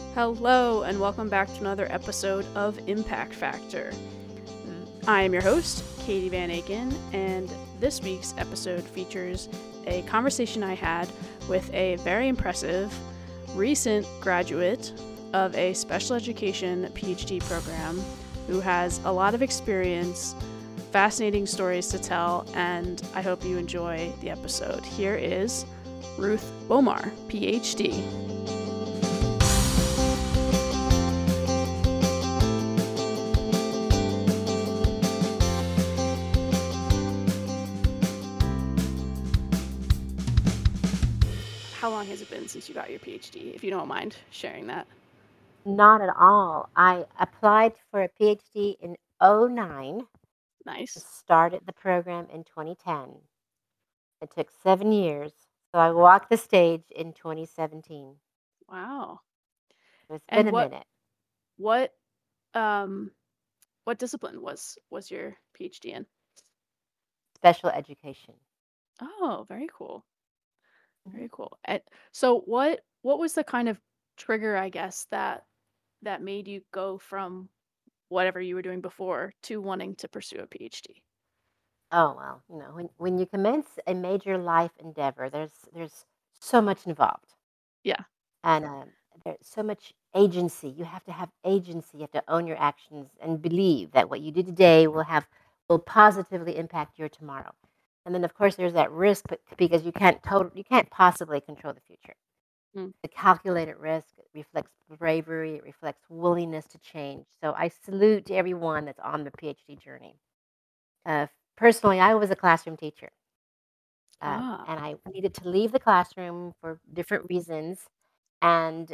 Hello, and welcome back to another episode of Impact Factor. I am your host, Katie Van Aken, and this week's episode features a conversation I had with a very impressive recent graduate of a special education PhD program who has a lot of experience, fascinating stories to tell, and I hope you enjoy the episode. Here is Ruth Bomar, PhD. How long has it been since you got your PhD, if you don't mind sharing that? Not at all. I applied for a PhD in '09, Nice. started the program in 2010. It took 7 years, so I walked the stage in 2017. Wow. So it's been And a minute. what um what discipline was your PhD in? Special education. Oh, very cool. Mhm. Very cool. So what was the kind of trigger, I guess, that made you go from whatever you were doing before to wanting to pursue a PhD? Oh well, when you commence a major life endeavor, there's so much involved, Yeah. and there's so much agency. You have to have agency. You have to own your actions and believe that what you do today will positively impact your tomorrow. And then, of course, there's that risk, but because you can't possibly control the future. Mm. The calculated risk reflects bravery. It reflects willingness to change. So I salute everyone that's on the PhD journey. Uh, Personally, I was a classroom teacher, Ah, and I needed to leave the classroom for different reasons. And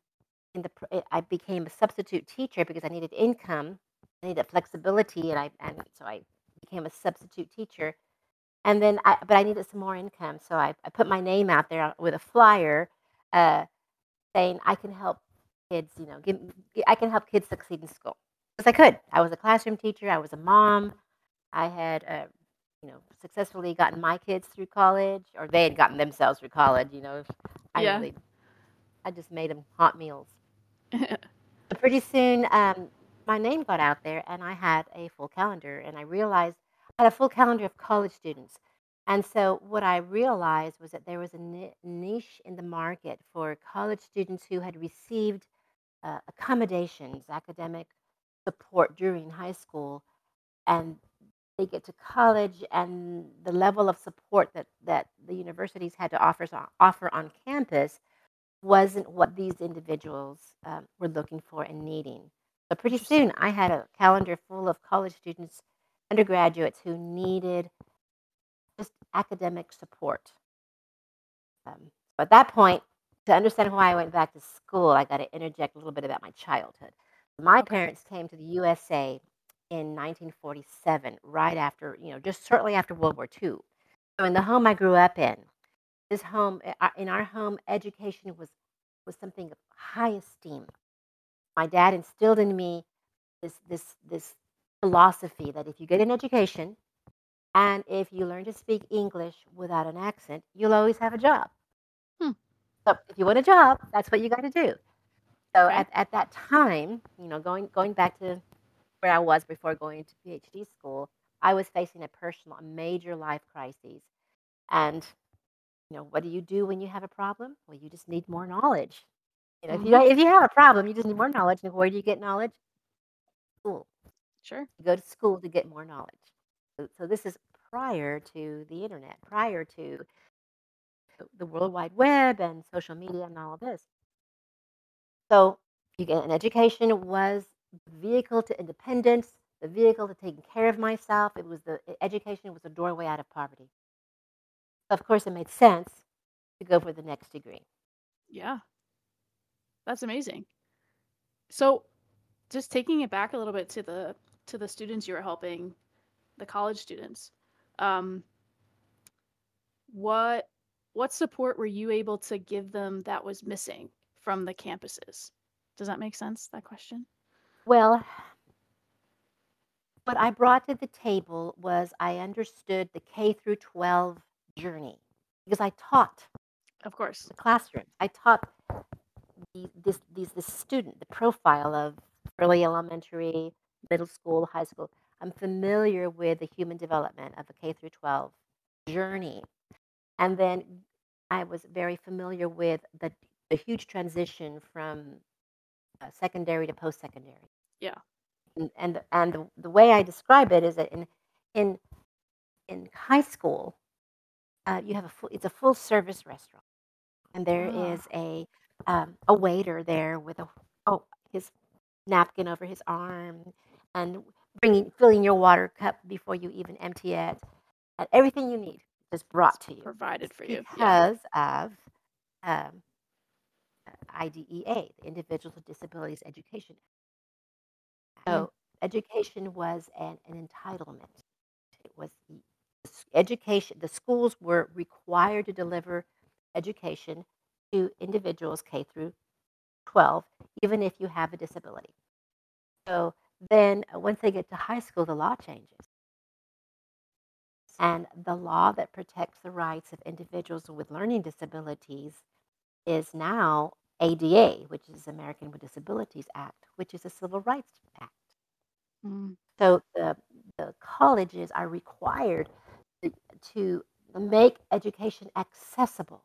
I became a substitute teacher because I needed income, I needed flexibility, so I became a substitute teacher. And then but I needed some more income, so I put my name out there with a flyer, uh, saying I can help kids. I can help kids succeed in school because I could. I was a classroom teacher. I was a mom. I had, successfully gotten my kids through college, or they had gotten themselves through college. I yeah. really, I just made them hot meals. But pretty soon, my name got out there, and I had a full calendar, and I realized I had a full calendar of college students. And so, what I realized was that there was a niche in the market for college students who had received accommodations, academic support during high school, and they get to college, and the level of support that the universities had to offer on campus wasn't what these individuals were looking for and needing. So pretty Interesting. soon, I had a calendar full of college students, undergraduates who needed just academic support. So at that point, to understand why I went back to school, I got to interject a little bit about my childhood. My Okay. parents came to the USA in 1947, right after, just shortly after World War II. So in the home I grew up in, in our home, education was something of high esteem. My dad instilled in me this philosophy that if you get an education and if you learn to speak English without an accent, you'll always have a job. Hmm. So if you want a job, that's what you got to do. So Okay. at that time, going back to where I was before going to PhD school, I was facing a major life crisis. And what do you do when you have a problem? Well, you just need more knowledge. Mhm. If you have a problem, you just need more knowledge. And where do you get knowledge? School. Sure. You go to school to get more knowledge. So this is prior to the internet, prior to the World Wide Web and social media and all of this. So you get an education was the vehicle to independence, the vehicle to taking care of myself. Education was the doorway out of poverty. Of course, it made sense to go for the next degree. Yeah. That's amazing. So, just taking it back a little bit to the students you were helping, the college students. Um, what what support were you able to give them that was missing from the campuses? Does that make sense, that question? Well, what I brought to the table was I understood the K through 12 journey because I taught Of course. the classroom. I taught this student, the profile of early elementary, middle school, high school. I'm familiar with the human development of a K through 12 journey. And then I was very familiar with the huge transition from secondary to post secondary. Yeah. And the way I describe it is that in high school, you have it's a full service restaurant, and there is a waiter there with his napkin over his arm, and filling your water cup before you even empty it, and everything you need is brought to you. Provided It's for you. because of um, IDEA, the Individuals with Disabilities Education. So education was an entitlement. It was education. The schools were required to deliver education to individuals K through 12, even if you have a disability. So then once they get to high school, the law changes. And the law that protects the rights of individuals with learning disabilities is now ADA, which is American with Disabilities Act, which is a civil rights act. So the colleges are required to make education accessible.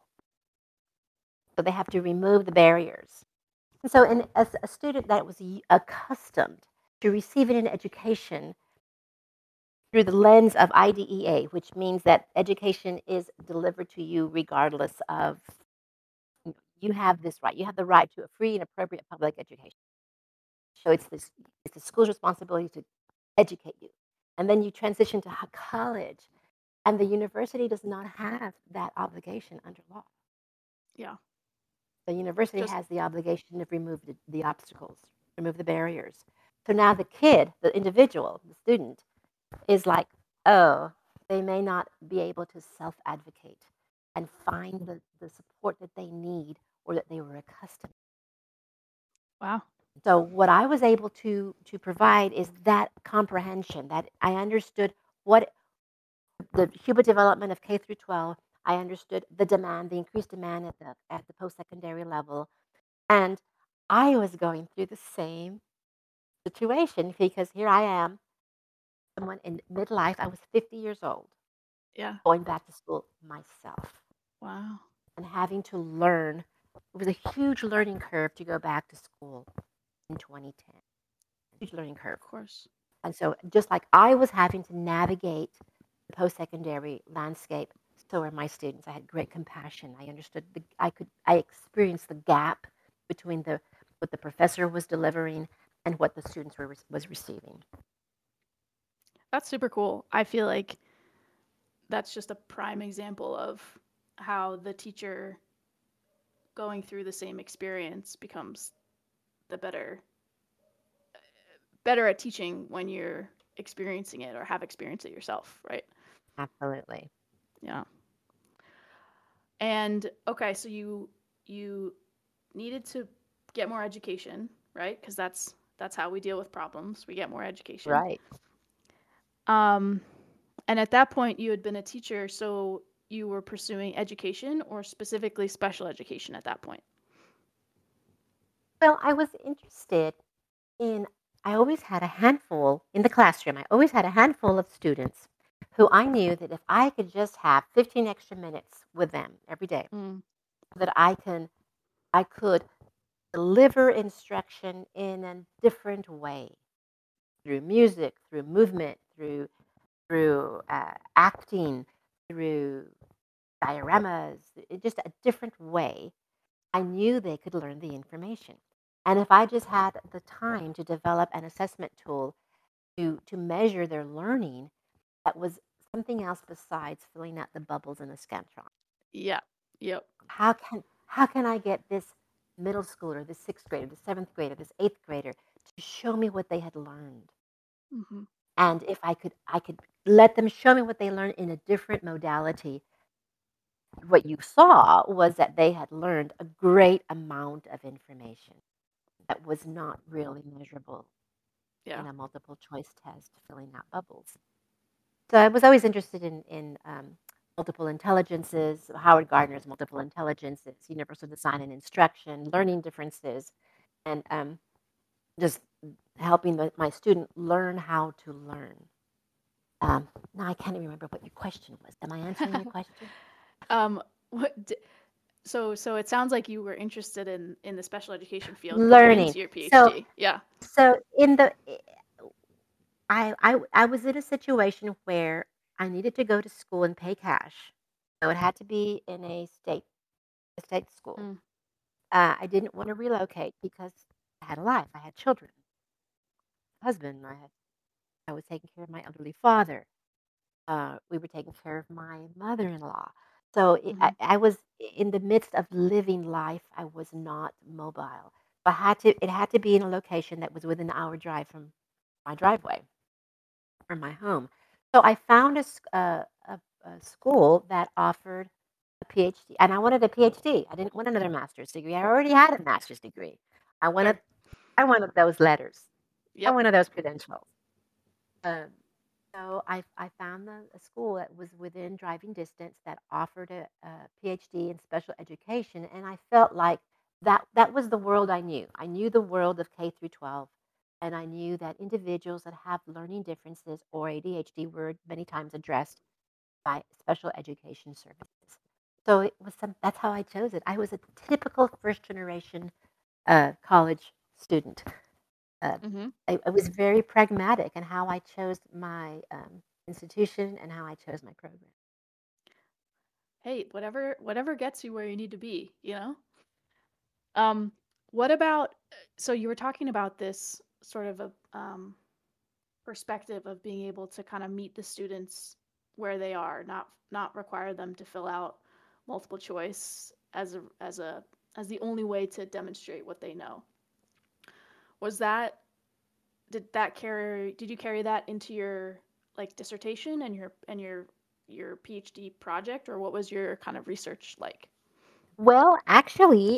So they have to remove the barriers. And so as a student that was accustomed to receiving an education through the lens of IDEA, which means that education is delivered to you regardless of, you have this right. You have the right to a free and appropriate public education. So it's the school's responsibility to educate you. And then you transition to college, and the university does not have that obligation under law. Yeah. The university has the obligation to remove the obstacles, remove the barriers. So now the kid, the individual, the student, is like, oh, they may not be able to self-advocate and find the support that they need or that they were accustomed to. Wow. So what I was able to provide is that comprehension, that I understood what the human development of K through 12. I understood the demand, the increased demand at the post-secondary level. And I was going through the same situation because here I am, someone in midlife. I was 50 years old. Yeah. Going back to school myself. Wow. And having to learn. It was a huge learning curve to go back to school in 2010. Huge learning curve. Of course. And so just like I was having to navigate the post-secondary landscape, so were my students. I had great compassion. I understood I experienced the gap between what the professor was delivering and what the students was receiving. That's super cool. I feel like that's just a prime example of how the teacher going through the same experience becomes the better at teaching when you're experiencing it or have experienced it yourself, right? Absolutely. Yeah. And okay, so you needed to get more education, right? Because that's how we deal with problems. We get more education. Right. And at that point, you had been a teacher, so you were pursuing education or specifically special education at that point? Well, I was interested I always had a handful in the classroom. I always had a handful of students who I knew that if I could just have 15 extra minutes with them every day, that I could deliver instruction in a different way through music, through movement, through acting, through dioramas, just a different way. I knew they could learn the information. And if I just had the time to develop an assessment tool to measure their learning, that was something else besides filling out the bubbles in a Scantron. Yeah. Yep. How can I get this middle schooler, this sixth grader, this seventh grader, this eighth grader to show me what they had learned? Mm-hmm. And if I could let them show me what they learned in a different modality. What you saw was that they had learned a great amount of information that was not really measurable in a multiple choice test, filling out bubbles. So I was always interested in multiple intelligences, Howard Gardner's multiple intelligences, universal design and instruction, learning differences, and just helping my student learn how to learn. Now I can't even remember what your question was. Am I answering your question? What so it sounds like you were interested in the special education field going Learning. into your So PhD. Yeah. so in the I was in a situation where I needed to go to school and pay cash. So it had to be in a state school. Mm. I didn't want to relocate because I had a life. I had children, husband. I was taking care of my elderly father. We were taking care of my mother-in-law. So Hmm. I was in the midst of living life. I was not mobile. It had to be in a location that was within an hour drive from my driveway, from my home. So I found a school that offered a PhD, and I wanted a PhD. I didn't want another master's degree. I already had a master's degree. I wanted Sure. I wanted those letters. I Yep. wanted those credentials. Um, so I found a school that was within driving distance that offered a PhD in special education, and I felt like that was the world I knew. I knew the world of K through 12, and I knew that individuals that have learning differences or ADHD were many times addressed by special education services. So that's how I chose it. I was a typical first generation college student. Uh, Hmm. I was very pragmatic in how I chose my institution and how I chose my program. Hey, whatever gets you where you need to be, you know? Um, what about, so you were talking about this sort of a perspective of being able to kind of meet the students where they are, not require them to fill out multiple choice as the only way to demonstrate what they know. Was that did you carry that into your like dissertation and your PhD project, or what was your kind of research like? Well, actually,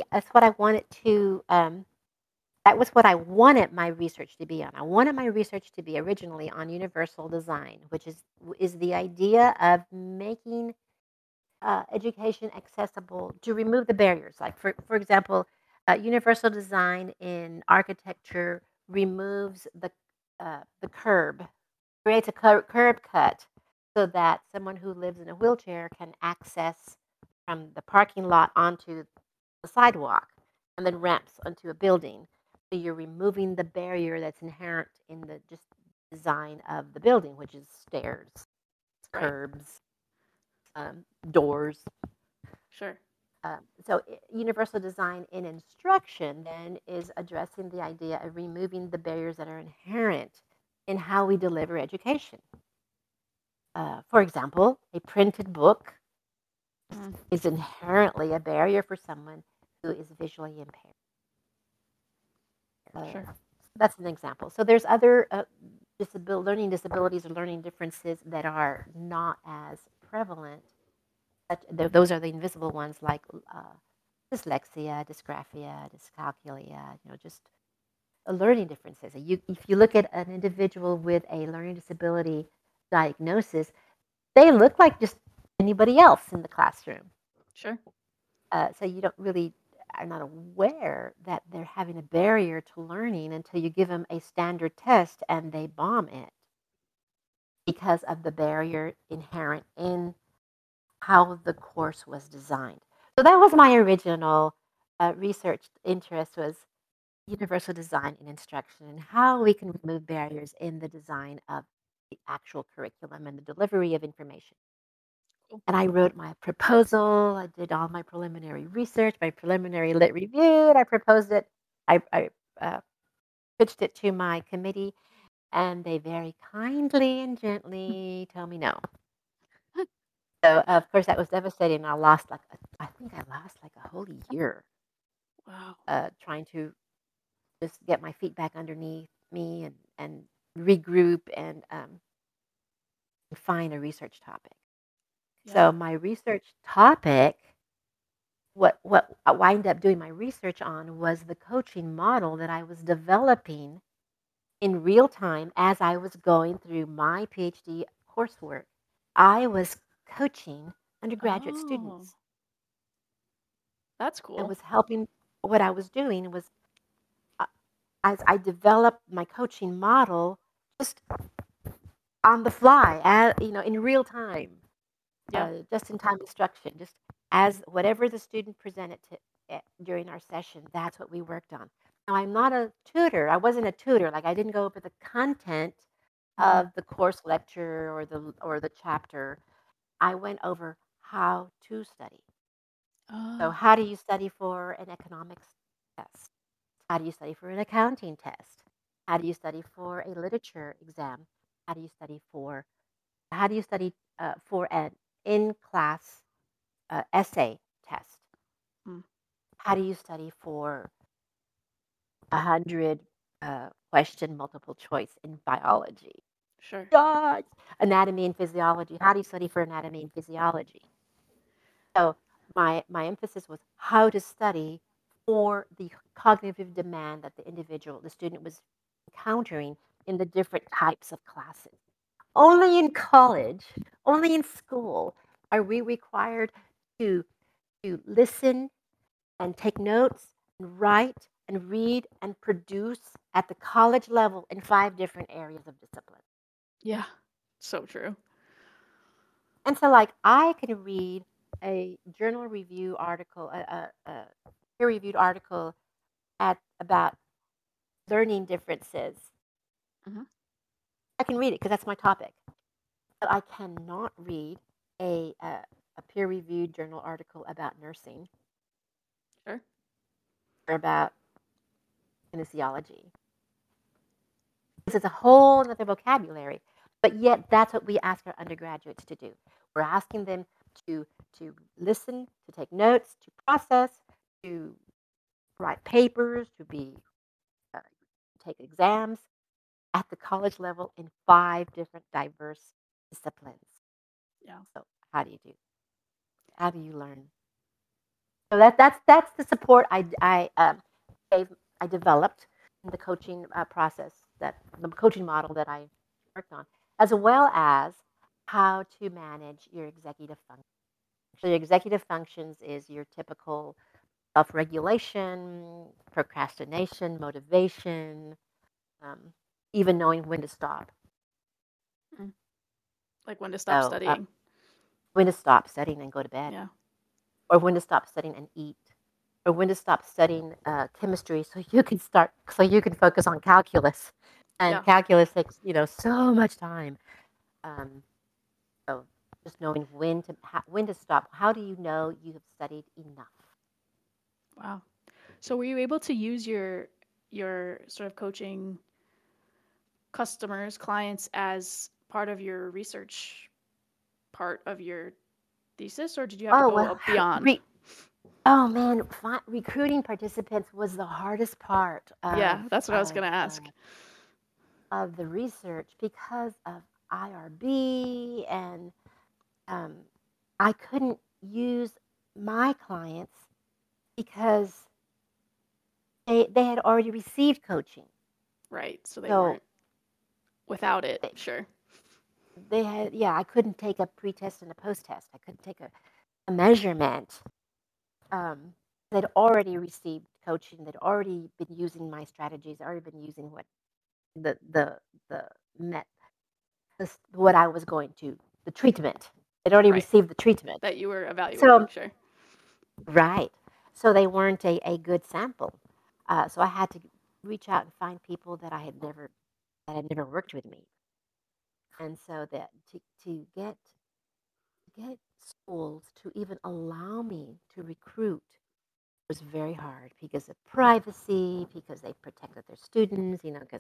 that was what I wanted my research to be on. I wanted my research to be originally on universal design, which is the idea of making education accessible to remove the barriers. Like for example, universal design in architecture removes the curb, creates a curb cut, so that someone who lives in a wheelchair can access from the parking lot onto the sidewalk, and then ramps onto a building. So you're removing the barrier that's inherent in the just design of the building, which is stairs, Right. curbs, doors. Sure. Universal design in instruction then is addressing the idea of removing the barriers that are inherent in how we deliver education. For example, a printed book Mm, is inherently a barrier for someone who is visually impaired. sure. That's an example. So there's other learning disabilities or learning differences that are not as prevalent. Those are the invisible ones, like dyslexia, dysgraphia, dyscalculia. Just learning differences. If you look at an individual with a learning disability diagnosis, they look like just anybody else in the classroom. Sure. So you don't really are not aware that they're having a barrier to learning until you give them a standard test and they bomb it because of the barrier inherent in how the course was designed. So that was my original research interest, was universal design in instruction and how we can remove barriers in the design of the actual curriculum and the delivery of information. Cool. And I wrote my proposal. I did all my preliminary research, my preliminary lit review, and I proposed it. I pitched it to my committee, and they very kindly and gently told me no. So, of course, that was devastating. I think I lost like a whole year Wow. trying to just get my feet back underneath me and regroup and find a research topic. Yeah. So my research topic, what I wind up doing my research on, was the coaching model that I was developing in real time as I was going through my PhD coursework. I was coaching undergraduate Oh, students. that's And cool. was helping. What I was doing was, uh, as I developed my coaching model, just on the fly, in real time, Yeah. just in time instruction, just as whatever the student presented during our session, that's what we worked on. Now, I'm not a tutor. I wasn't a tutor. Like I didn't go over the content Hmm. of the course lecture or the chapter. I went over how to study. So, Oh, how do you study for an economics test? How do you study for an accounting test? How do you study for a literature exam? How do you study for an in-class essay test? mm, How do you study for 100 question multiple choice in biology? sure. God! Anatomy and physiology. How do you study for anatomy and physiology? So my emphasis was how to study for the cognitive demand that the student was encountering in the different types of classes. Only in college, only in school are we required to listen and take notes and write and read and produce at the college level in 5 different areas of discipline. Yeah. So true. And so, like, I can read a journal review article, a peer reviewed article at about learning differences. Hmm. I can read it because that's my topic. But I cannot read a peer reviewed journal article about nursing Sure. or about kinesiology. This is a whole other vocabulary. But yet, that's what we ask our undergraduates to do. We're asking them to, to listen, to take notes, to process, to write papers, uh, take exams at the college level in 5 different diverse disciplines. Yeah. So how do you do? How do you learn? So that's the support gave, I developed in the coaching process, that the coaching model that I worked on, as well as how to manage your executive function. So your executive functions is your typical self-regulation, procrastination, motivation, um, even knowing when to stop. Mm. Like when to stop So studying. when to stop studying and go to bed, Yeah. or when to stop studying and eat, or when to stop studying chemistry so you can focus on calculus. And Yeah. calculus takes so much time. Um, so just knowing when to stop. How do you know you have studied enough? Wow. So were you able to use your sort of coaching customers, clients as part of your research part of your thesis, or did you have to Oh go well, up beyond? oh man, recruiting participants was the hardest part Yeah, that's what I was gonna ask. of the research because of IRB, and um, I couldn't use my clients because they had already received coaching. Right. So they So weren't without it. they, Sure. they had, yeah, I couldn't take a pre-test and a post-test. I couldn't take a measurement. Um, they'd already received coaching. They'd already been using my strategies. Already been using what the met what I was going to the treatment. They'd already Right. received the treatment. That you were evaluating. So Sure. right. So they weren't a good sample. So I had to reach out and find people that had never worked with me. And so that to get schools to even allow me to recruit was very hard because of privacy, because they protected their students, because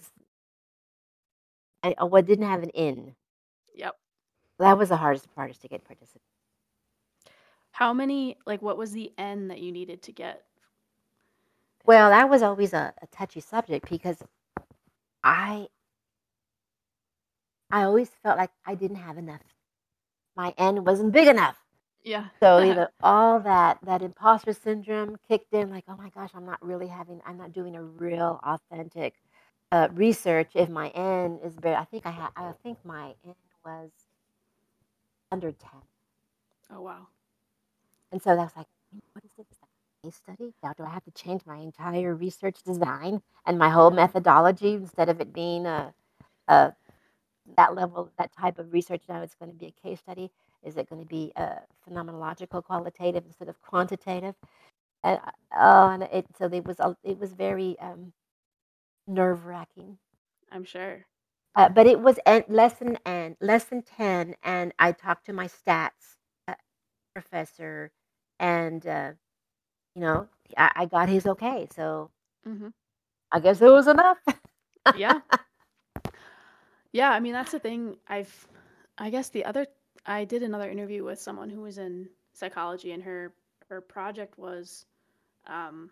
I didn't have an in. Yep. That was the hardest part, is to get participants. How many, like, what was the N that you needed to get? Well, that was always a touchy subject because I I always felt like I didn't have enough. My N wasn't big enough. Yeah. So either all that imposter syndrome kicked in, like, oh my gosh, I'm not doing a real authentic research if my N is big. I think my N was under 10. Oh, wow. And so that's like, what is this? Is that a case study? Now, do I have to change my entire research design and my whole Yeah. methodology instead of it being a that level, that type of research? Now it's going to be a case study. Is it going to be phenomenological, qualitative instead of quantitative? And and it was very nerve wracking. I'm sure. But it was lesson 10, and I talked to my stats uh, professor, and you know, I got his okay, so Hmm. I guess it was enough. Yeah. Yeah. I mean, that's the thing. I guess I did another interview with someone who was in psychology, and her project was um,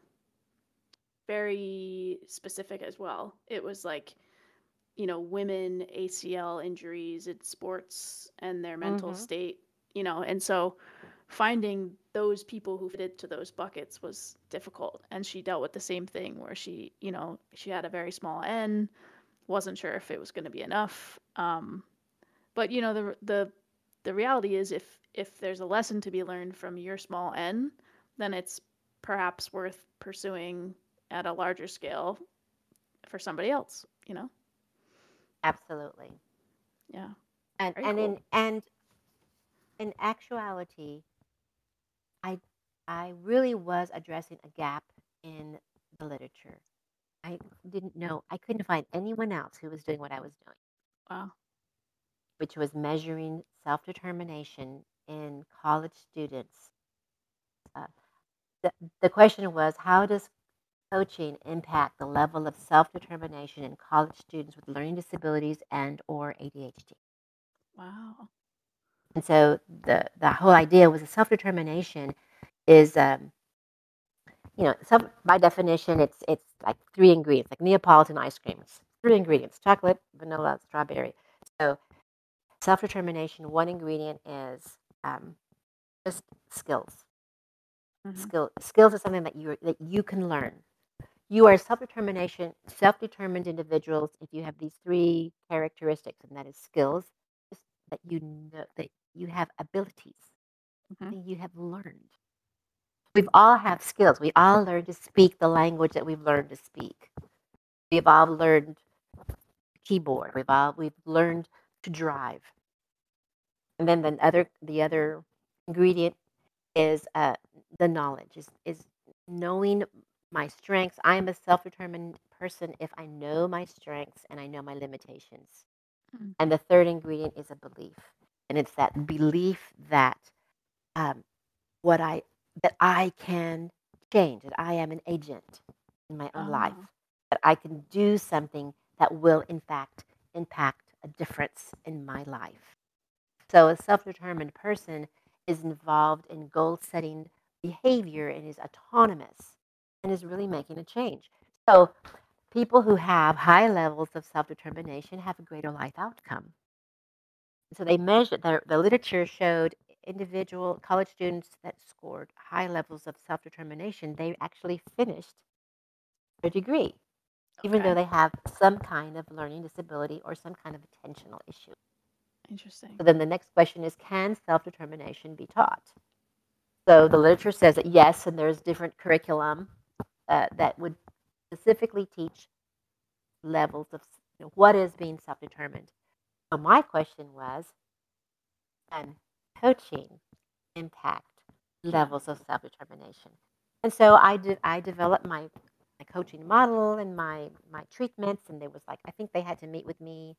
very specific as well. It was like, women ACL injuries in sports and their mental Hmm. state, and so finding those people who fitted to those buckets was difficult. And she dealt with the same thing where she had a very small N, wasn't sure if it was going to be enough. But the reality is, if there's a lesson to be learned from your small N, then it's perhaps worth pursuing at a larger scale for somebody else. Absolutely. Yeah. And Very and cool. in actuality, I I really was addressing a gap in the literature. I didn't know, I couldn't find anyone else who was doing what I was doing, Wow. which was measuring self-determination in college students. Uh, the question was, how does coaching impact the level of self-determination in college students with learning disabilities and or ADHD? Wow. And so the whole idea was that self-determination is by definition, it's like three ingredients, like Neapolitan ice cream. It's three ingredients: chocolate, vanilla, strawberry. So self-determination, one ingredient is um, just skills. Hmm. Skills is something that you can learn. You are self-determined individuals if you have these three characteristics, and that is skills, just that you know that you have abilities, Hmm. that you have learned. We've all have skills. We all learn to speak the language that we've learned to speak. We've all learned keyboard. We've learned to drive. And then the other ingredient is the knowledge, is knowing my strengths. I am a self-determined person if I know my strengths and I know my limitations. Hmm. And the third ingredient is a belief, and it's that belief that um, what I that I can change, that I am an agent in my own life, Oh. that I can do something that will in fact impact a difference in my life. So a self-determined person is involved in goal-setting behavior and is autonomous and is really making a change. So people who have high levels of self-determination have a greater life outcome. So they measured, the literature showed individual college students that scored high levels of self-determination, they actually finished their degree, even though Okay. they have some kind of learning disability or some kind of attentional issue. Interesting. So then the next question is, can self-determination be taught? So the literature says that yes, and there's different curriculum that would specifically teach levels of what is being self-determined. So my question was, can coaching impact Yeah. levels of self-determination? And so I developed my coaching model and my treatments, and there was like, I think they had to meet with me.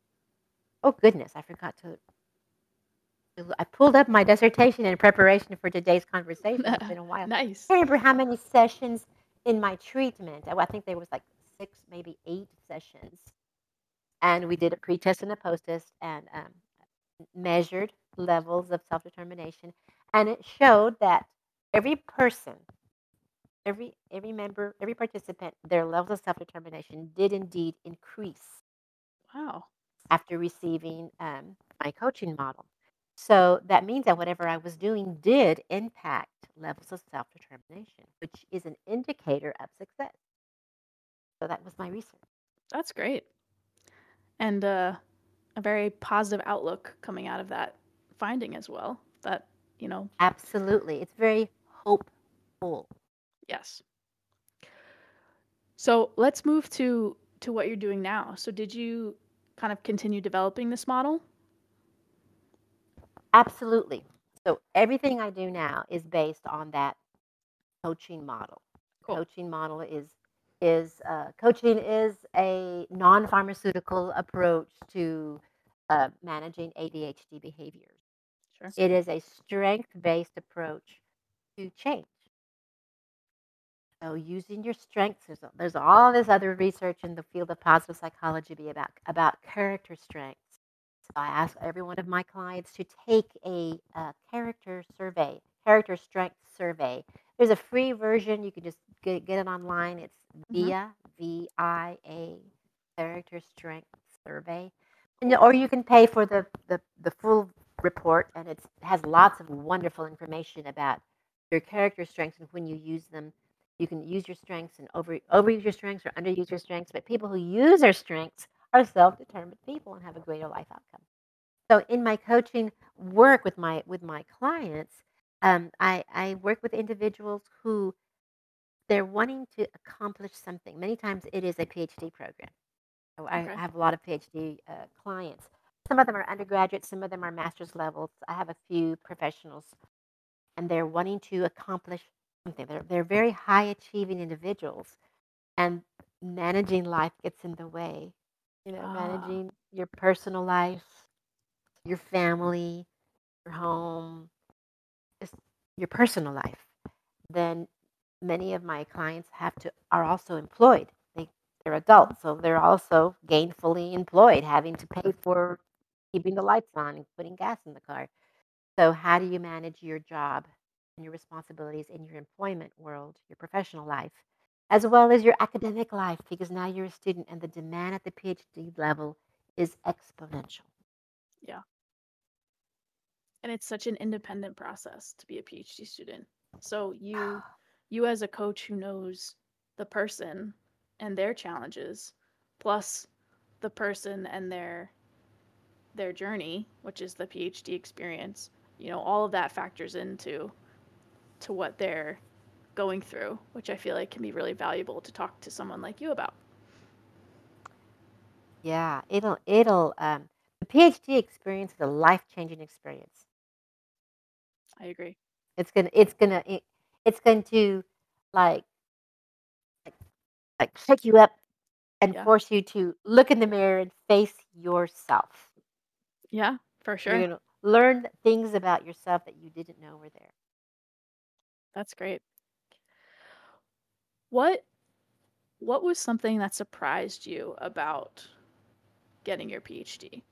Oh goodness, I forgot to. I pulled up my dissertation in preparation for today's conversation. It's been a while. I Nice. can't remember how many sessions in my treatment. I think there was like 6, maybe 8 sessions, and we did a pre-test and a post-test, and measured levels of self-determination, and it showed that every person, every member, every participant, their levels of self-determination did indeed increase Wow. after receiving my coaching model. So that means that whatever I was doing did impact levels of self-determination, which is an indicator of success. So that was my research. That's great. And a very positive outlook coming out of that finding as well. That you know? Absolutely. It's very hopeful. Yes. So let's move to what you're doing now. So did you kind of continue developing this model? Absolutely. So everything I do now is based on that coaching model. Cool. Coaching model is coaching is a non-pharmaceutical approach to managing ADHD behaviors. Sure. It is a strength-based approach to change. So using your strengths, there's all this other research in the field of positive psychology about character strengths. So I ask every one of my clients to take a character survey, character strength survey. There's a free version. You can just get it online. It's Mm-hmm. VIA, character strength survey. And, Cool. or you can pay for the full report, and it has lots of wonderful information about your character strengths and when you use them. You can use your strengths and overuse your strengths or underuse your strengths, but people who use their strengths are self-determined people and have a greater life outcome. So in my coaching work with my clients, I work with individuals who they're wanting to accomplish something. Many times it is a PhD program. So I Okay. have a lot of PhD clients. Some of them are undergraduates, some of them are master's levels. I have a few professionals, and they're wanting to accomplish something. They're very high achieving individuals, and managing life gets in the way. Ah, Managing your personal life, your family, your home, just your personal life. Then many of my clients are also employed. They're adults, so they're also gainfully employed, having to pay for keeping the lights on and putting gas in the car. So how do you manage your job and your responsibilities in your employment world, your professional life, as well as your academic life? Because now you're a student and the demand at the PhD level is exponential. yeah. And it's such an independent process to be a PhD student. So you as a coach who knows the person and their challenges, plus the person and their journey, which is the PhD experience, all of that factors into what they're going through, which I feel like can be really valuable to talk to someone like you about. Yeah, it'll the PhD experience is a life-changing experience. I agree. It's going to like like, like shake you up and Yeah. force you to look in the mirror and face yourself. Yeah, for You're sure. going to learn things about yourself that you didn't know were there. That's great. What what was something that surprised you about getting your PhD?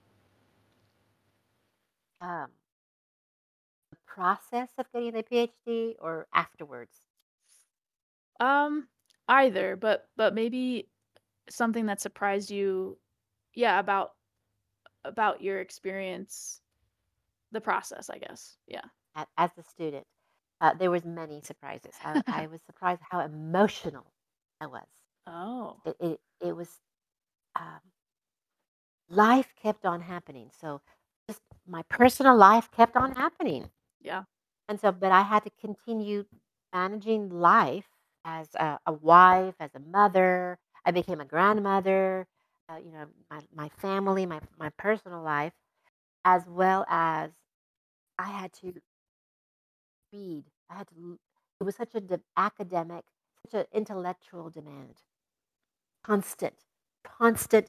Um, the process of getting the PhD or afterwards? Um, either, but maybe something that surprised you, yeah, about your experience, the process, I guess. Yeah. As a student, there was many surprises. I was surprised how emotional I was. Oh, It was um, life kept on happening. So just my personal life kept on happening. yeah. And so, but I had to continue managing life as a wife, as a mother. I became a grandmother, my family, my personal life, as well as I had to read. It was such academic, such an intellectual demand, constant, constant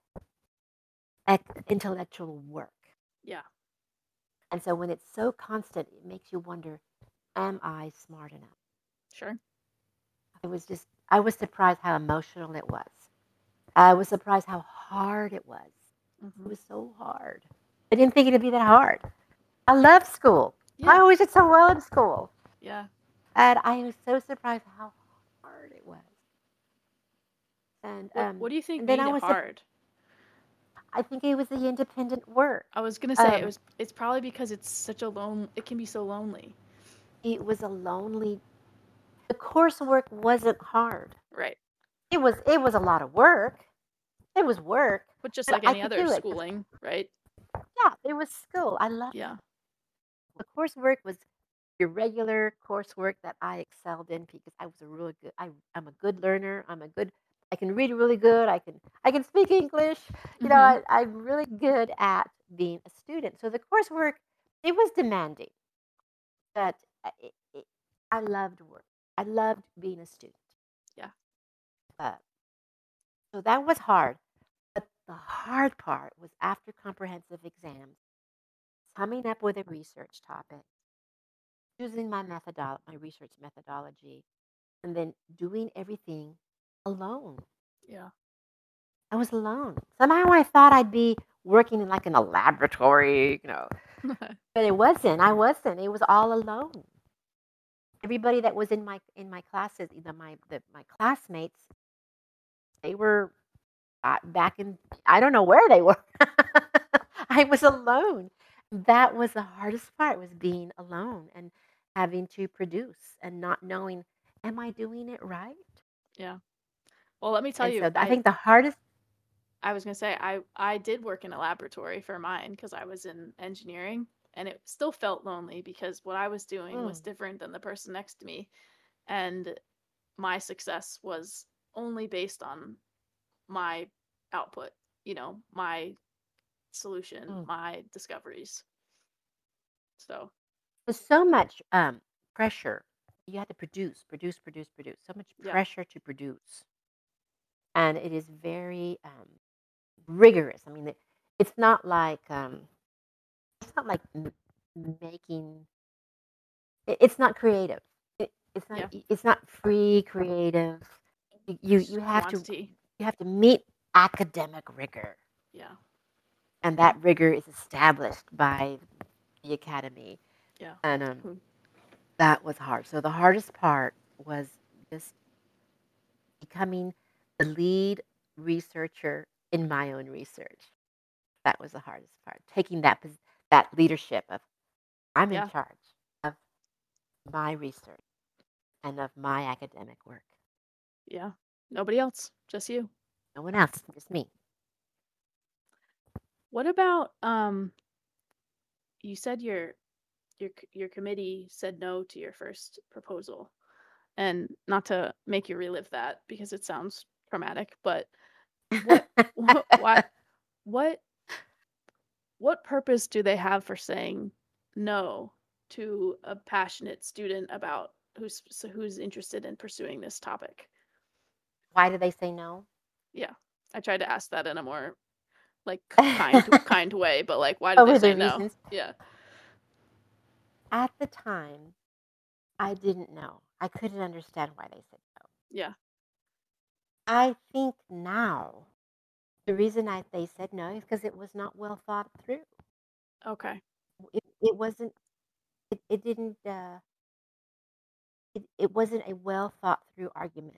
intellectual work. Yeah. And so when it's so constant, it makes you wonder, am I smart enough? Sure. I was surprised how emotional it was. I was surprised how hard it was. It Mhm. was so hard. I didn't think it'd be that hard. I love school. I Yeah. always did so well in school. Yeah. And I was so surprised how hard it was. And What do you think then made it hard? I think it was the independent work. I was gonna say Um, it's probably because it can be so lonely. it was a lonely. The coursework wasn't hard. Right. It was a lot of work. It was work, But just but like I any could other do it. schooling, right? Yeah, it was school. I loved it. Yeah. The coursework was your regular coursework that I excelled in because I was a really good. I'm a good learner. I can read really good. I can speak English. Mm-hmm. I'm really good at being a student. So the coursework, it was demanding, but I loved work. I loved being a student. Yeah. Uh, so that was hard. But the hard part was after comprehensive exams, coming up with a research topic, choosing my research methodology, and then doing everything alone. Yeah. I was alone. Somehow I thought I'd be working in a laboratory, but it wasn't. I wasn't. It was all alone. Everybody that was in my classes, my classmates, they were back in. I don't know where they were. I was alone. That was the hardest part. Was being alone and having to produce and not knowing, am I doing it right? Yeah. Well, let me tell And you, so I think the hardest. I was gonna say I did work in a laboratory for mine because I was in engineering, and it still felt lonely because what I was doing was Mm, different than the person next to me, and my success was only based on my output, my solution, mm. my discoveries. So, There's so much pressure. You have to produce, produce, produce, produce. So much yeah. pressure to produce, and it is very rigorous. I mean, it's not like making. It's not creative. Yeah. It's not free creative. It's quantity. You have to meet academic rigor, Yeah. and that rigor is established by the academy. Yeah. And Hmm. that was hard. So the hardest part was just becoming the lead researcher in my own research. That was the hardest part. Taking that leadership of I'm in Yeah. charge of my research and of my academic work. Yeah. Nobody else, just you. No one else, just me. What about you said your committee said no to your first proposal. And not to make you relive that because it sounds traumatic, but what what what what purpose do they have for saying no to a passionate student about who's interested in pursuing this topic? Why did they say no? Yeah. I tried to ask that in a more like kind way, but like why did What they were the say no? reasons? Yeah. At the time, I didn't know. I couldn't understand why they said no. Yeah. I think now the reason they said no is because it was not well thought through. Okay. It wasn't. It didn't. It wasn't a well thought through argument.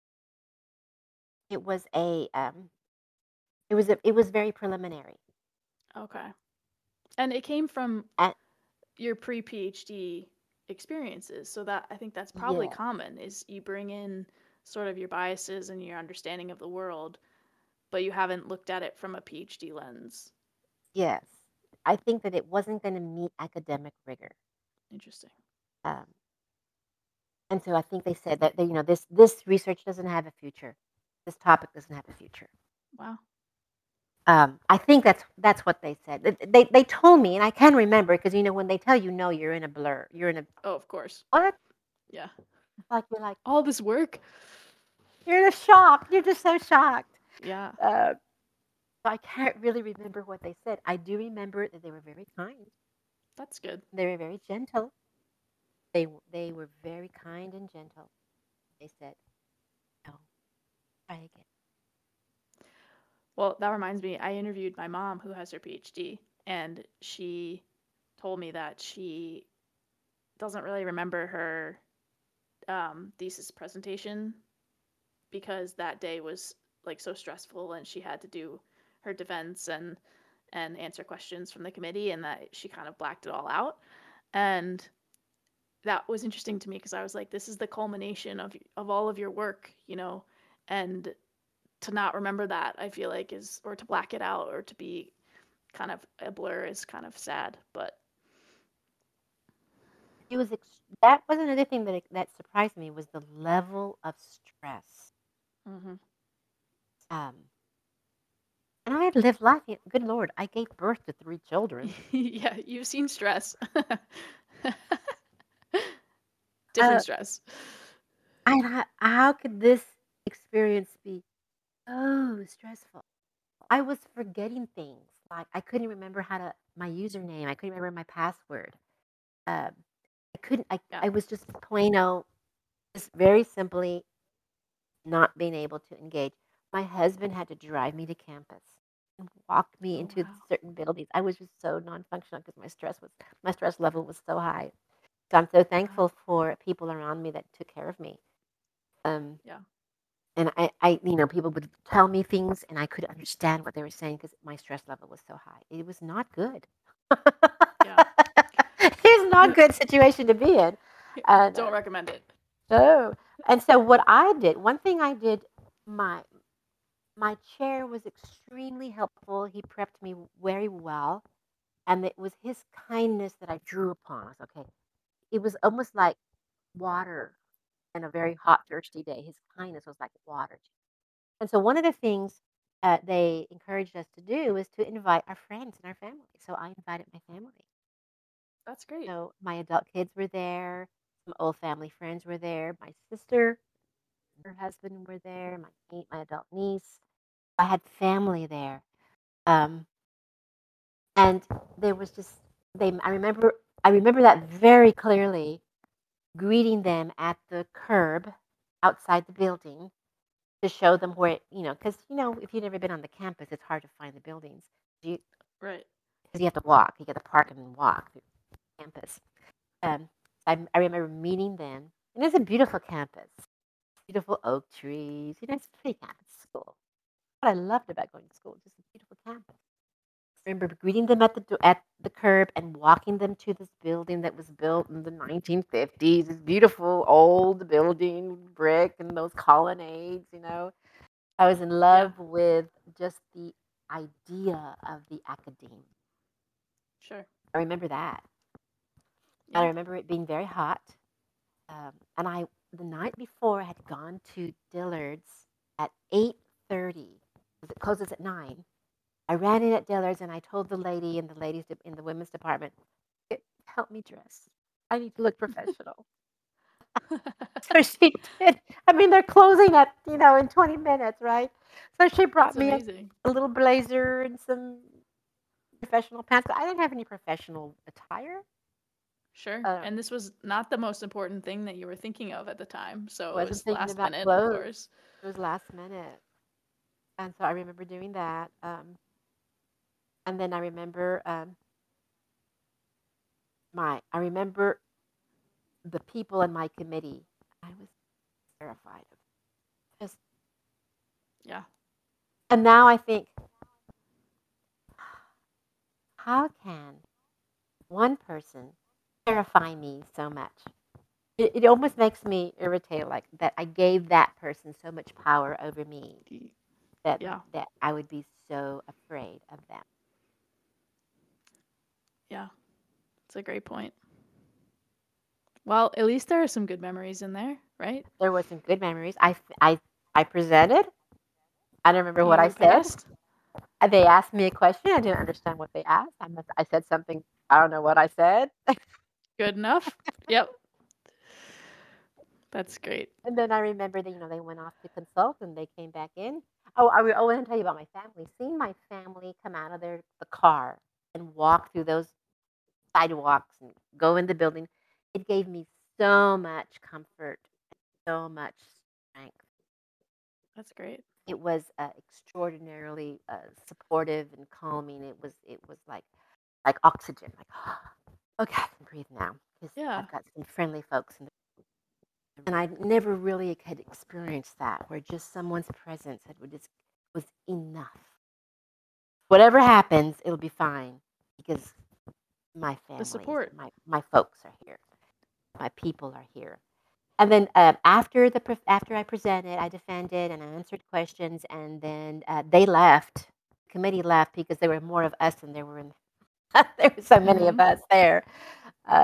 It was a. It was very preliminary. Okay. And it came from And your pre-PhD experiences. So that I think that's probably yes, common is you bring in sort of your biases and your understanding of the world, but you haven't looked at it from a PhD lens. yes. I think that it wasn't going to meet academic rigor. Interesting. Um, and so I think they said that this research doesn't have a future. This topic doesn't have a future. Wow. I think that's what they said. They told me, and I can remember because when they tell you no, you're in a blur. You're in a Oh, of course. what? Yeah. You're like All this work. you're in a shock. You're just so shocked. Yeah. Uh, so I can't really remember what they said. I do remember that they were very kind. That's good. They were very gentle. They were very kind and gentle. They said, "No, try again." Well, that reminds me, I interviewed my mom who has her PhD, and she told me that she doesn't really remember her thesis presentation because that day was like so stressful and she had to do her defense and answer questions from the committee and that she kind of blacked it all out. And that was interesting to me because I was like, this is the culmination of all of your work, and to not remember that I feel like is or to black it out or to be kind of a blur is kind of sad. But it was that was another thing that surprised me was the level of stress. Mm-hmm. Um, and I had lived life. Good Lord, I gave birth to 3 children. Yeah, you've seen stress. Uh, Different stress. how could this experience be so stressful? I was forgetting things. Like I couldn't remember my username. I couldn't remember my password. Um, I couldn't. Yeah. I was just plain old, just very simply not being able to engage. My husband had to drive me to campus and walk me Oh, into wow. certain buildings. I was just so non-functional because my stress level was so high. So I'm so Wow. thankful for people around me that took care of me. Um, Yeah. and people would tell me things, and I could understand what they were saying because my stress level was so high. It was not good. Yeah. It was not a good situation to be in. And Don't recommend it. so, and so what I did, one thing I did, my my chair was extremely helpful. He prepped me very well, and it was his kindness that I drew upon. I was okay. It was almost like water in a very hot, thirsty day. His kindness was like water. And so one of the things they encouraged us to do was to invite our friends and our family. So I invited my family. That's great. So my adult kids were there. Some old family friends were there. My sister, her husband were there. My adult niece. I had family there. Um, and there was just they. I remember that very clearly. Greeting them at the curb outside the building to show them where, because, if you've never been on the campus, it's hard to find the buildings. You, Right. because you have to walk. You got to park and then walk through campus. Um, I remember meeting them, and it's a beautiful campus, beautiful oak trees. It's a pretty campus school. What I loved about going to school, just a beautiful campus. I remember greeting them at the curb and walking them to this building that was built in the 1950s. This beautiful old building, brick, and those colonnades. I was in Yeah. love with just the idea of the academe. Sure. I remember that. I Yeah. remember it being very hot. And the night before, I had gone to Dillard's at 8:30 because it closes at 9. I ran in at Dillard's and I told the lady in the women's department, help me dress. I need to look professional. So she did. I mean, they're closing in 20 minutes, right? So she brought That's me amazing. a little blazer and some professional pants. But I didn't have any professional attire. Sure. Uh, And this was not the most important thing that you were thinking of at the time. So it wasn't was thinking last about minute, of clothes. course. It was last minute. And so I remember doing that. And then I remember the people in my committee. I was terrified of just, Yeah. and now I think, how can one person terrify me so much? It almost makes me irritated, like that I gave that person so much power over me that Yeah. that I would be so afraid of them. Yeah. It's a great point. Well, at least there are some good memories in there, right? There were some good memories. I presented. I don't remember what I You said. passed. They asked me a question. I didn't understand what they asked. I said something. I don't know what I said. Good enough. Yep. That's great. And then I remember that they went off to consult and they came back in. Oh, I want to tell you about my family. Seeing my family come out of the car and walk through those sidewalks and go in the building, it gave me so much comfort, so much strength. That's great. It was extraordinarily supportive and calming. It was like oxygen. Like, okay, I can breathe now because Yeah. I've got some friendly folks in the and I never really had experienced that, where just someone's presence was enough. Whatever happens, it'll be fine because my The families, support. my folks are here, my people are here. And then after I presented, I defended and I answered questions, and then they left. The committee left because there were more of us than there were there were so many Mm-hmm. of us there. Uh,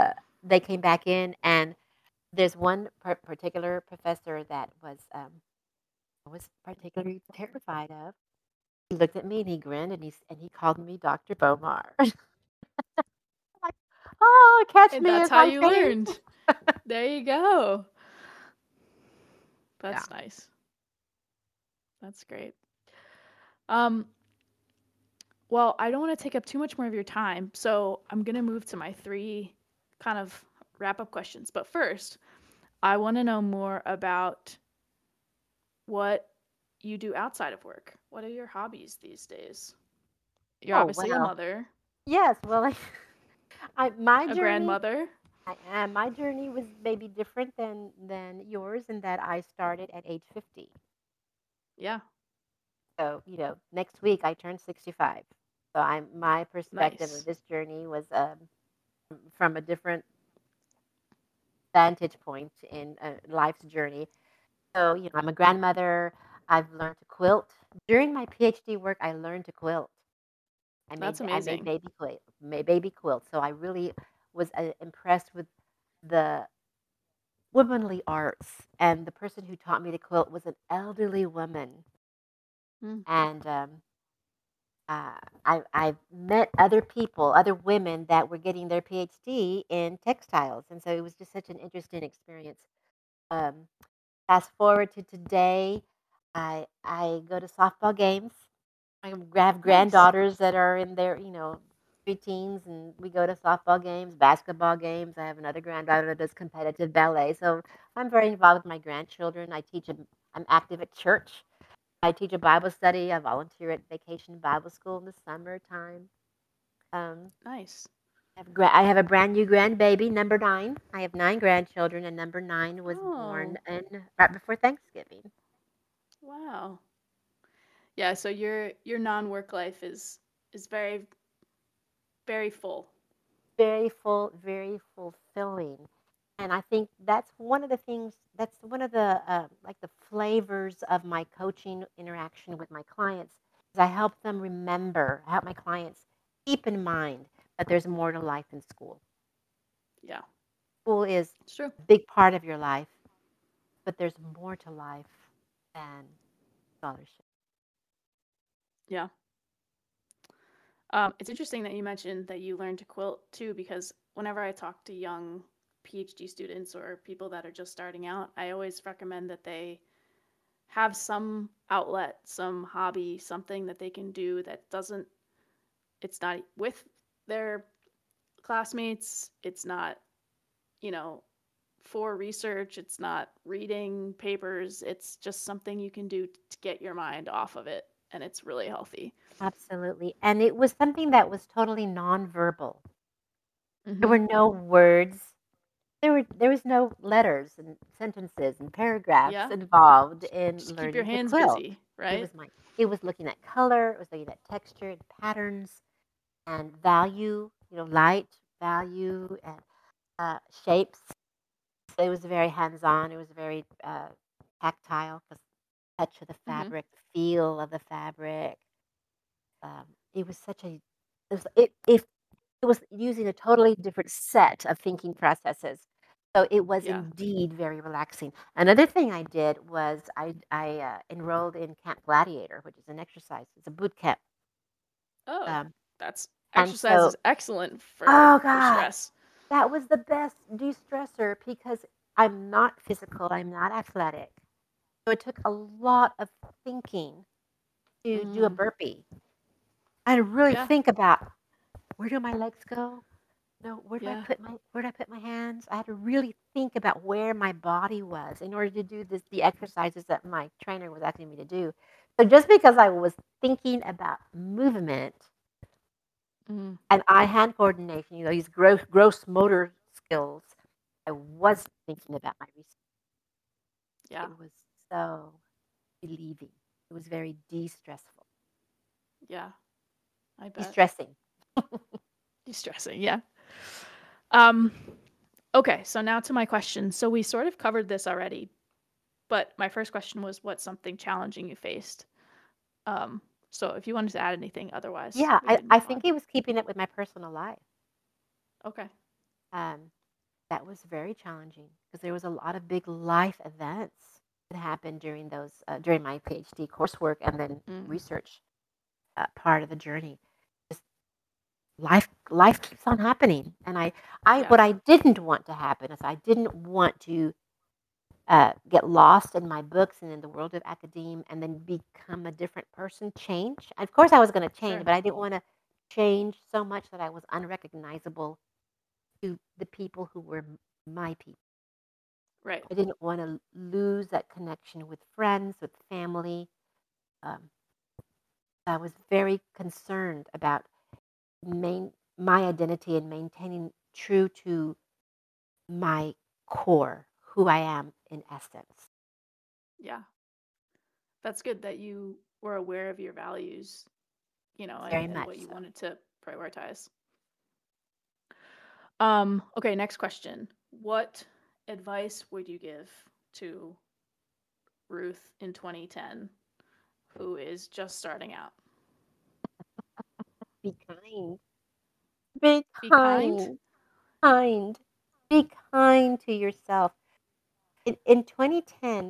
they came back in, and there's one particular professor that I was particularly terrified of. He looked at me and he grinned and he called me Dr. Bomar. Like, oh, catch And me that's as how I you faint. learned. There you go. Yeah. That's nice. That's great. Um, well, I don't want to take up too much more of your time, so I'm going to move to my 3 kind of wrap up questions. But first, I want to know more about what you do outside of work. What are your hobbies these days? You're Oh, obviously a well. mother, Yes. Well, my a journey, grandmother. my journey was maybe different than yours in that I started at age 50. Yeah, So, next week I turn 65. So my perspective of nice. this journey was from a different vantage point in life's journey. So, I'm a grandmother. I've learned to quilt. During my PhD work, I learned to quilt. That's I made amazing. baby quilts. So I really was impressed with the womanly arts. And the person who taught me to quilt was an elderly woman. Mm, And I've met other people, other women that were getting their PhD in textiles, and so it was just such an interesting experience. Um, Fast forward to today, I go to softball games. I have nice. granddaughters that are in their preteens, and we go to softball games, basketball games. I have another granddaughter that does competitive ballet, so I'm very involved with my grandchildren. I'm active at church. I teach a Bible study. I volunteer at Vacation Bible School in the summertime. Um, Nice. I have a brand new grandbaby, number 9. I have 9 grandchildren, and number 9 was born Oh, right before Thanksgiving. wow. Yeah, so your non-work life is very very full. Very full, very fulfilling. And I think that's one of the things. That's one of the like the flavors of my coaching interaction with my clients. Is I help them remember. I help my clients keep in mind that there's more to life than school. Yeah, School is it's true. a big part of your life, but there's more to life than scholarship. Yeah. It's interesting that you mentioned that you learned to quilt too, because whenever I talk to young PhD students or people that are just starting out, I always recommend that they have some outlet, some hobby, something that they can do that doesn't, it's not with their classmates, it's not, you know, for research, it's not reading papers, it's just something you can do to get your mind off of it, and it's really healthy. Absolutely. And it was something that was totally nonverbal. There Mm-hmm. were no words. There was no letters and sentences and paragraphs Yeah, involved in just keep your learning to hands quilt. busy, It right? was it was looking at color, it was looking at texture and patterns and value, light, value and shapes. So it was very hands-on. It was very tactile, the touch of the Mm-hmm. fabric, the feel of the fabric. It was such a it was, it was using a totally different set of thinking processes. So it was Yeah. indeed very relaxing. Another thing I did was I enrolled in Camp Gladiator, which is an exercise. It's a boot camp. Oh, Um, that's and exercise so, is excellent oh for God, stress. that was the best de-stressor because I'm not physical. I'm not athletic. So it took a lot of thinking to do a Mm, burpee. I had to really yeah, think about where do my legs go? No, yeah, where do I put my hands? I had to really think about where my body was in order to do the exercises that my trainer was asking me to do. So just because I was thinking about movement mm, and eye-hand coordination, these gross motor skills, I was thinking about my research. yeah, It was so relieving. It was very de-stressful, yeah. I bet. de-stressing. De-stressing, yeah. Um, okay, so now to my question. So we sort of covered this already, but my first question was what's something challenging you faced? Um, so if you wanted to add anything, otherwise Yeah, we can I move think on. it was keeping it with my personal life. Okay. Um, that was very challenging because there was a lot of big life events that happened during my PhD coursework and then Mm, research part of the journey. Just life keeps on happening, and I yeah. what I didn't want to happen is I didn't want to get lost in my books and in the world of academia and then become a different person, change. Of course, I was going to change, Sure. but I didn't want to change so much that I was unrecognizable to the people who were my people. Right. I didn't want to lose that connection with friends, with family. Um, I was very concerned about my identity and maintaining true to my core, who I am in essence. Yeah. That's good that you were aware of your values, Very and much what you so. wanted to prioritize. Okay, next question. What advice would you give to Ruth in 2010 who is just starting out? Be kind. Be Be kind? kind. Kind. Be kind to yourself. In 2010,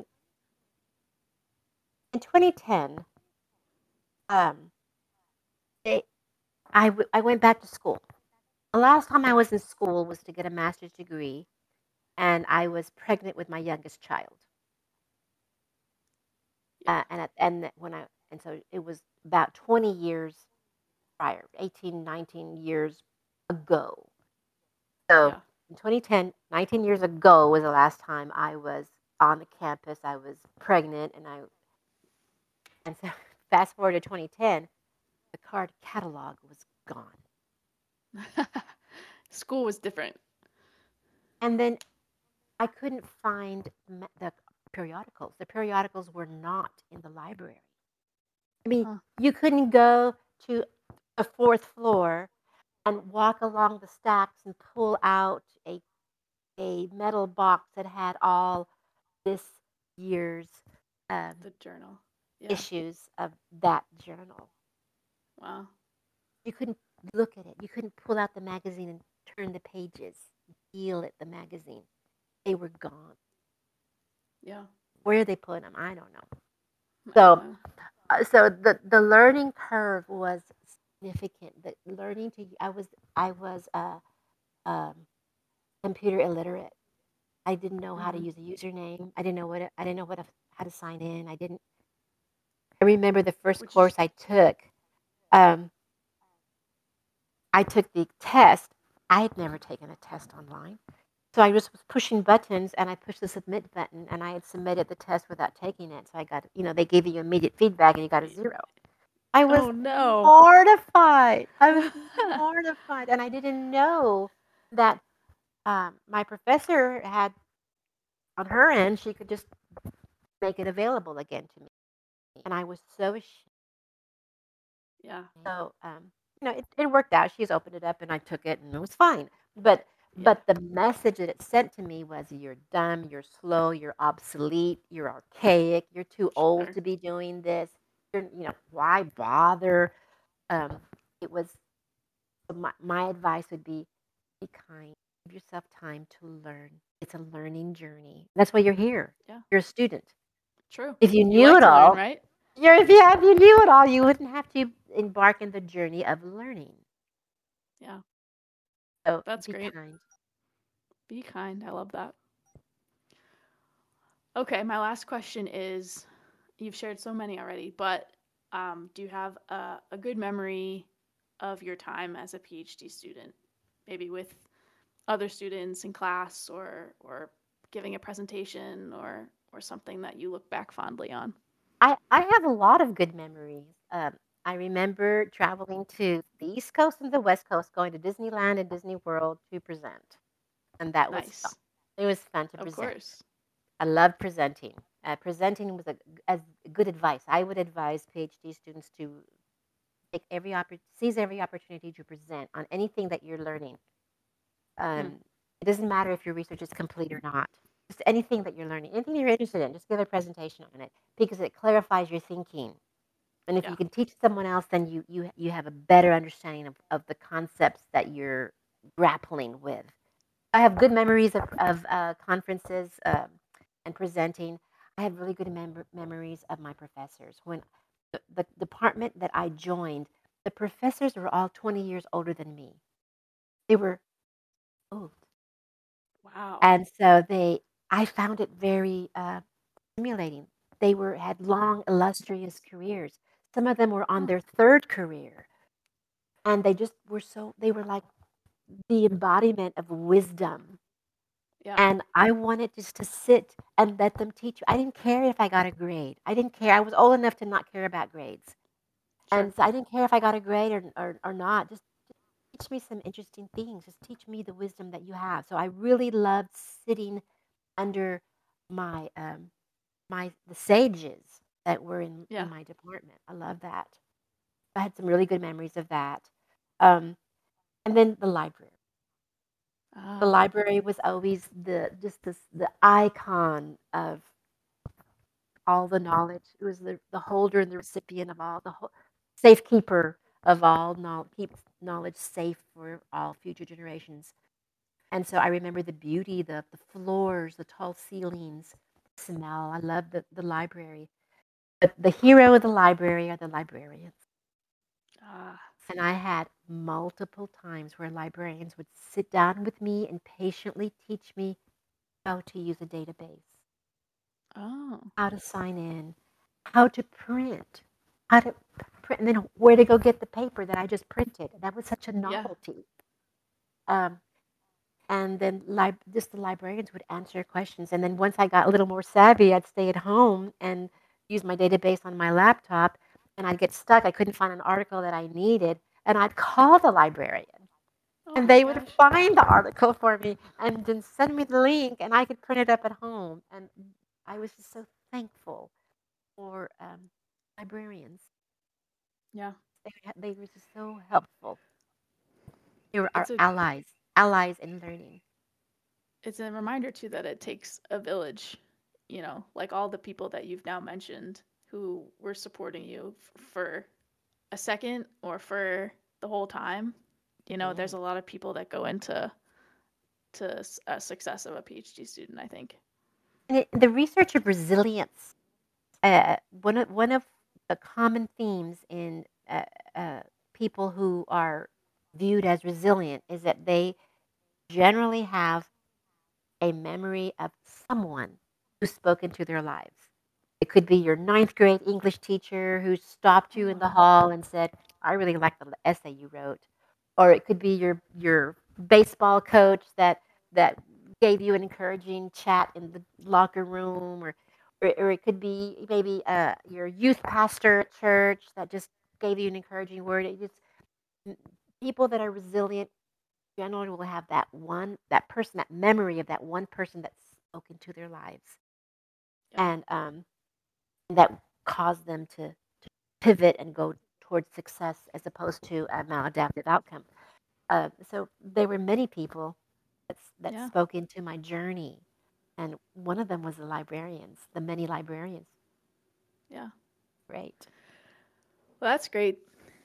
in 2010, um, they, I went back to school. The last time I was in school was to get a master's degree, and I was pregnant with my youngest child. Yeah. And so it was about 20 years prior, 18, 19 years ago. So Yeah. in 2010, 19 years ago was the last time I was on the campus. I was pregnant, and so fast forward to 2010, the card catalog was gone. School was different. And then I couldn't find the periodicals. The periodicals were not in the library. I mean, Huh. you couldn't go to a fourth floor and walk along the stacks and pull out a metal box that had all this year's The journal. Yeah. issues of that journal. Wow. You couldn't look at it. You couldn't pull out the magazine and turn the pages, feel at the magazine. They were gone. Yeah. Where they put them, I don't know. I don't So, know. the learning curve was significant. The learning to I was um, computer illiterate. I didn't know how to Mm-hmm. use a username. I didn't know how to sign in. I remember the first Which is course I took. Um, I took the test. I had never taken a test online. So I just was pushing buttons and I pushed the submit button and I had submitted the test without taking it. So I got, they gave you immediate feedback and you got a 0. I was oh no. mortified. I was mortified. And I didn't know that my professor had, on her end, she could just make it available again to me. And I was so ashamed. Yeah. So, it worked out. She's opened it up and I took it and it was fine. But Yeah. but the message that it sent to me was you're dumb, you're slow, you're obsolete, you're archaic, you're too old Sure. to be doing this. Why bother? It was my advice would be kind. Give yourself time to learn. It's a learning journey. That's why you're here. Yeah. You're a student. True. If you You knew like it to learn, all, right? if you knew it all, you wouldn't have to embark in the journey of learning. Yeah. So That's be great. kind. Be kind. I love that. Okay, my last question is you've shared so many already, but do you have a good memory of your time as a PhD student? Maybe with other students in class or giving a presentation or something that you look back fondly on. I have a lot of good memories. I remember traveling to the East Coast and the West Coast, going to Disneyland and Disney World to present, and that was fun. Nice. It was fun to Of present. course. I love presenting. Presenting was a good advice. I would advise PhD students to seize every opportunity to present on anything that you're learning. Mm, It doesn't matter if your research is complete or not. Just anything that you're learning, anything you're interested in, just give a presentation on it because it clarifies your thinking. And if yeah. you can teach someone else, then you have a better understanding of the concepts that you're grappling with. I have good memories of conferences and presenting. I have really good memories of my professors. When the department that I joined, the professors were all 20 years older than me. They were old. Wow. And so I found it very stimulating. They had long, illustrious careers. Some of them were on their third career. And they just they were like the embodiment of wisdom. Yeah. And I wanted just to sit and let them teach. I didn't care if I got a grade. I didn't care. I was old enough to not care about grades. Sure. And so I didn't care if I got a grade or not. Just teach me some interesting things. Just teach me the wisdom that you have. So I really loved sitting under the sages that were in my department. I love that. I had some really good memories of that. And then the library. The library was always the icon of all the knowledge. It was the holder and the recipient of all, safekeeper of all knowledge, keeps knowledge safe for all future generations. And so I remember the beauty, the floors, the tall ceilings, smell. I love the library. But the hero of the library are the librarians. And I had multiple times where librarians would sit down with me and patiently teach me how to use a database, how to sign in, how to print, and then where to go get the paper that I just printed. That was such a novelty. And then just the librarians would answer questions. And then once I got a little more savvy, I'd stay at home and use my database on my laptop, and I'd get stuck. I couldn't find an article that I needed, and I'd call the librarian. And they would find the article for me and then send me the link, and I could print it up at home. And I was just so thankful for librarians. Yeah. They were just so helpful. They were our allies in learning. It's a reminder, too, that it takes a village, like all the people that you've now mentioned who were supporting you for a second or for the whole time. There's a lot of people that go into success of a PhD student, I think. And the research of resilience, one of the common themes in people who are viewed as resilient is that they generally have a memory of someone who spoke into their lives. It could be your 9th grade English teacher who stopped you in the hall and said, "I really like the essay you wrote." Or it could be your baseball coach that gave you an encouraging chat in the locker room, or it could be maybe your youth pastor at church that just gave you an encouraging word. People that are resilient generally will have that memory of that one person that spoke into their lives, and that caused them to pivot and go towards success as opposed to a maladaptive outcome. So there were many people that spoke into my journey, and one of them was the many librarians. Yeah. Great. Well, that's great.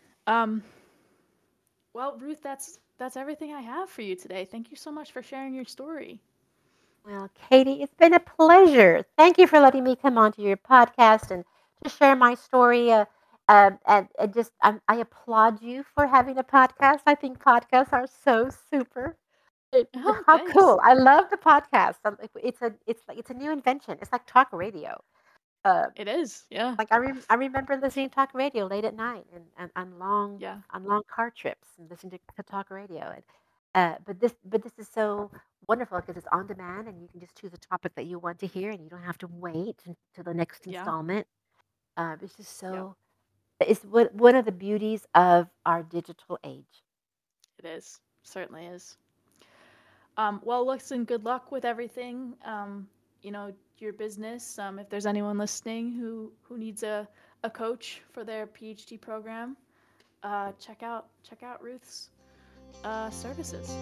Well, Ruth, that's everything I have for you today. Thank you so much for sharing your story. Well, Katie, it's been a pleasure. Thank you for letting me come onto your podcast and to share my story. I applaud you for having a podcast. I think podcasts are so super. How thanks. cool! I love the podcast. It's a new invention. It's like talk radio. It is, yeah. Like I remember listening to talk radio late at night and on long car trips and listening to talk radio. And but this is so wonderful because it's on demand and you can just choose a topic that you want to hear and you don't have to wait until the next installment. It's just so. It's one of the beauties of our digital age. It is, certainly is. Well, listen, good luck with everything. Your business. If there's anyone listening who needs a coach for their PhD program, check out Ruth's services.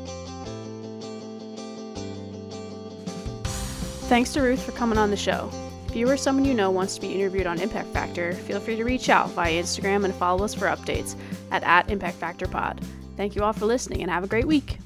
Thanks to Ruth for coming on the show. If you or someone you know wants to be interviewed on Impact Factor, feel free to reach out via Instagram and follow us for updates at ImpactFactorPod. Thank you all for listening and have a great week.